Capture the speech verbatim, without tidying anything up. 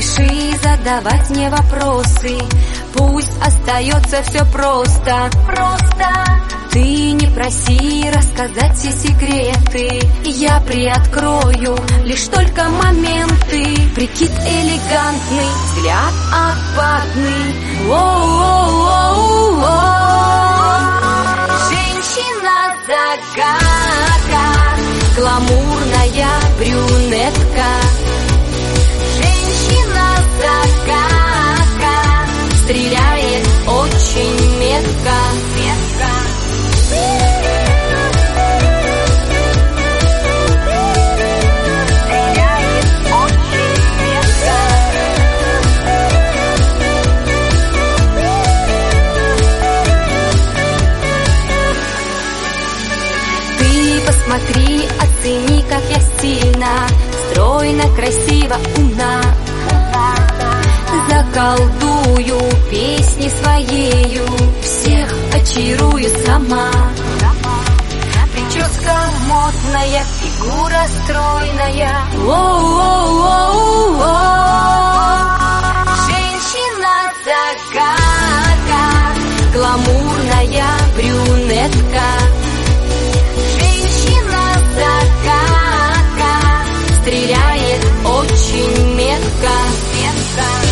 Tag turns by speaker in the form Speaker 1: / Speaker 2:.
Speaker 1: спеши задавать мне вопросы, пусть остается все просто. Просто. Ты не проси рассказать все секреты, я приоткрою лишь только моменты. Прикид элегантный, взгляд опасный. Воу-воу-воу-воу. Женщина-загадка, гламурная брюнетка. Женщина-загадка, стреляет очень метко. Метко. Стреляет очень метко. Ты посмотри, оцени, как я сильна, стройно, красиво, умна. Заколдую песни своею, всех очарую сама. Прическа модная, фигура стройная. Воу-воу-воу-воу. Женщина-загадка, гламурная брюнетка. Женщина-загадка, стреляет очень метко. Метко.